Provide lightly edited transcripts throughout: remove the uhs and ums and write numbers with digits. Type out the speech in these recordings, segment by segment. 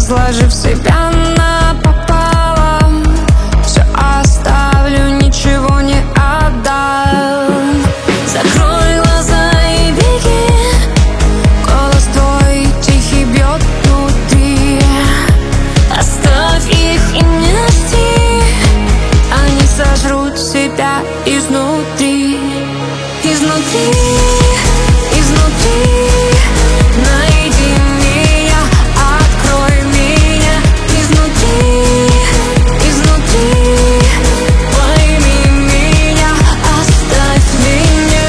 разложив себя напополам. Все оставлю, ничего не отдам. Закрой глаза и беги, голос твой тихий бьет внутри. Оставь их и не жди, они сожрут себя изнутри. Изнутри, изнутри. Найди меня, открой меня. Изнутри, изнутри. Пойми меня, оставь меня.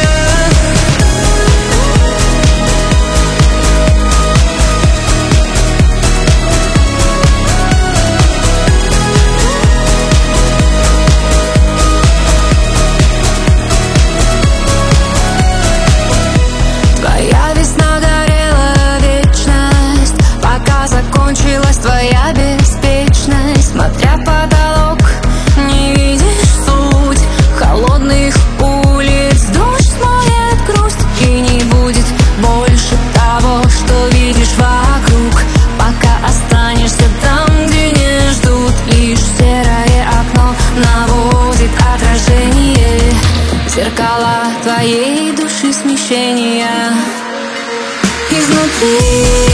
Твоя весна горела вечность, пока закончилась твоя беспечность. Смотря в потолок, не видишь суть холодных улиц. Дождь смоет грусть, и не будет больше того, что видишь вокруг. Пока останешься там, где не ждут, лишь серое окно наводит отражение. Зеркала твоей души смещения. Изнутри.